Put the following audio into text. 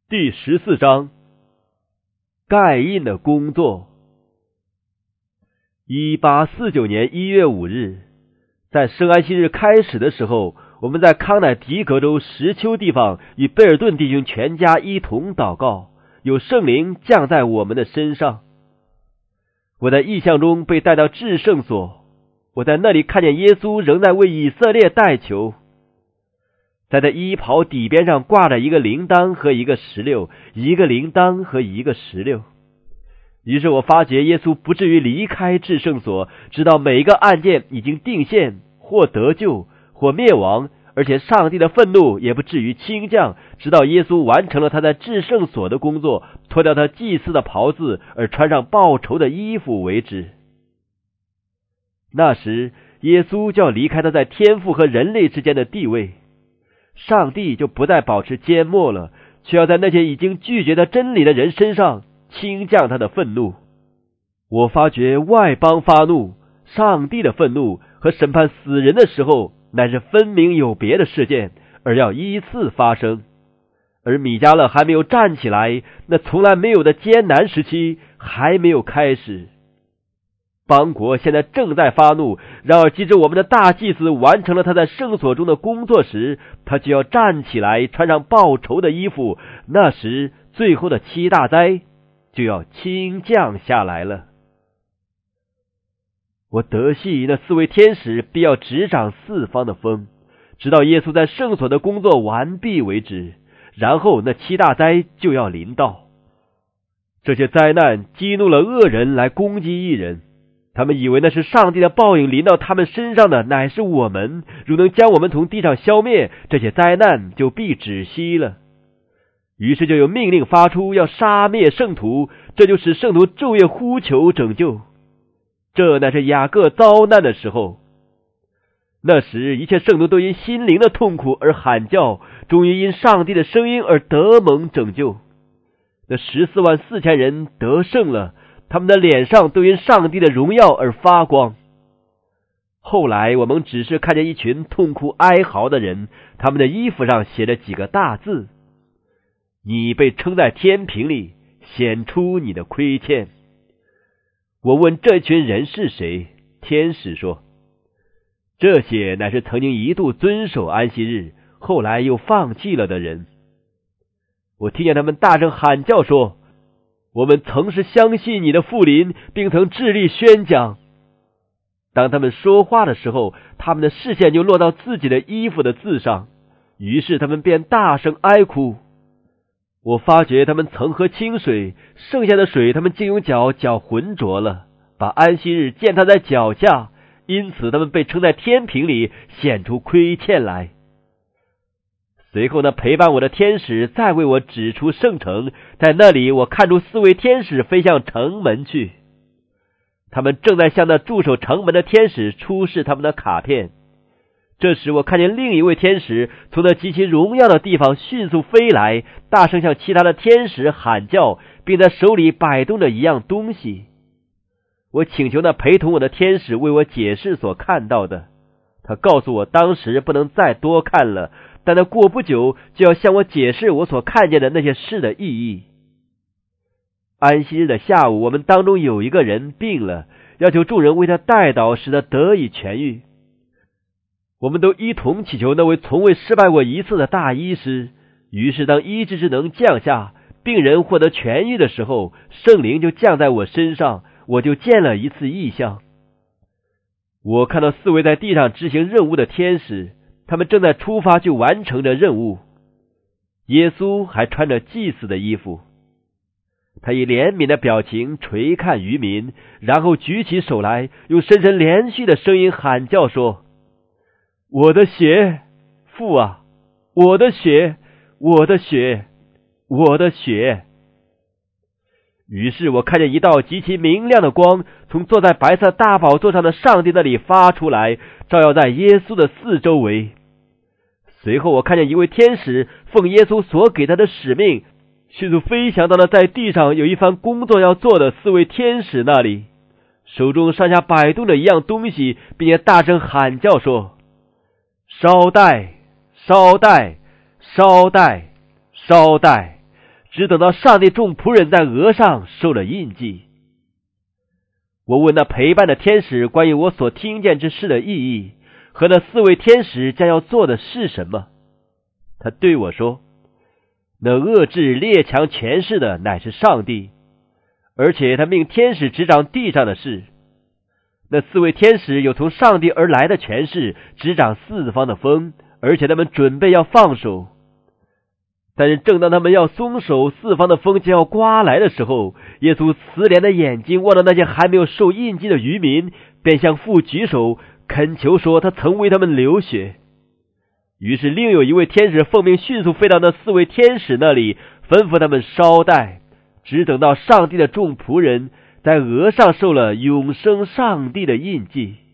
第14章，盖印的工作。1849年1月5日，在圣安息日开始的时候，我们在康乃狄格州石丘地方与贝尔顿弟兄全家一同祷告，有圣灵降在我们的身上。我在异象中被带到至圣所，我在那里看见耶稣仍在为以色列代求。在他衣袍底边上挂着一个铃铛和一个石榴，一个铃铛和一个石榴。于是我发觉耶稣不至于离开至圣所，直到每一个案件已经定线，或得救，或灭亡，而且上帝的愤怒也不至于倾降，直到耶稣完成了他在至圣所的工作，脱掉他祭司的袍子，而穿上报仇的衣服为止。那时耶稣就要离开他在天父和人类之间的地位，上帝就不再保持缄默了，却要在那些已经拒绝他真理的人身上倾降他的愤怒。我发觉外邦发怒，上帝的愤怒和审判死人的时候乃是分明有别的事件，而要依次发生。而米迦勒还没有站起来，那从来没有的艰难时期还没有开始。邦国现在正在发怒，然而即使我们的大祭司完成了他在圣所中的工作时，他就要站起来，穿上报仇的衣服，那时最后的七大灾就要倾降下来了。我得悉那四位天使必要执掌四方的风，直到耶稣在圣所的工作完毕为止，然后那七大灾就要临到。这些灾难激怒了恶人来攻击义人，他们以为那是上帝的报应临到他们身上的乃是我们，如能将我们从地上消灭，这些灾难就必止息了。于是就有命令发出，要杀灭圣徒，这就使圣徒昼夜呼求拯救。这乃是雅各遭难的时候。那时一切圣徒都因心灵的痛苦而喊叫，终于因上帝的声音而得蒙拯救。那144000人得胜了，他们的脸上都因上帝的荣耀而发光。后来我们只是看见一群痛哭哀嚎的人，他们的衣服上写着几个大字：你被称在天平里，显出你的亏欠。我问这群人是谁，天使说，这些乃是曾经一度遵守安息日，后来又放弃了的人。我听见他们大声喊叫说，我们曾是相信你的复临，并曾致力宣讲。当他们说话的时候，他们的视线就落到自己的衣服的字上，于是他们便大声哀哭。我发觉他们曾喝清水，剩下的水他们竟用脚搅浑浊了，把安息日践踏在脚下，因此他们被称在天平里，显出亏欠来。随后呢，陪伴我的天使再为我指出圣城，在那里我看出4位天使飞向城门去，他们正在向那驻守城门的天使出示他们的卡片。这时我看见另一位天使从那极其荣耀的地方迅速飞来，大声向其他的天使喊叫，并在手里摆动着一样东西。我请求那陪同我的天使为我解释所看到的，他告诉我当时不能再多看了，但他过不久就要向我解释我所看见的那些事的意义。安息日的下午，我们当中有一个人病了，要求众人为他代祷，使他得以痊愈。我们都一同祈求那位从未失败过一次的大医师，于是当医治之能降下，病人获得痊愈的时候，圣灵就降在我身上，我就见了一次异象。我看到4位在地上执行任务的天使，他们正在出发去完成着任务。耶稣还穿着祭司的衣服，他以怜悯的表情垂看渔民，然后举起手来，用深深连续的声音喊叫说，我的血，父啊，我的血，我的血，我的血。于是我看见一道极其明亮的光从坐在白色大宝座上的上帝那里发出来，照耀在耶稣的四周围。随后我看见一位天使奉耶稣所给他的使命，迅速飞翔到了在地上有一番工作要做的4位天使那里，手中上下摆动着一样东西，并且大声喊叫说，稍待，稍待，稍待，稍待， 只等到上帝众仆人在额上受了印记。我问那陪伴的天使关于我所听见之事的意义，和那4位天使将要做的是什么。他对我说，那遏制列强权势的乃是上帝，而且他命天使执掌地上的事。那4位天使有从上帝而来的权势，执掌四方的风，而且他们准备要放手。但是正当他们要松手，四方的风将要刮来的时候，耶稣慈怜的眼睛望到那些还没有受印记的渔民，便向父举手恳求说他曾为他们流血。于是另有一位天使奉命迅速飞到那4位天使那里，吩咐他们稍待，只等到上帝的众仆人在额上受了永生上帝的印记。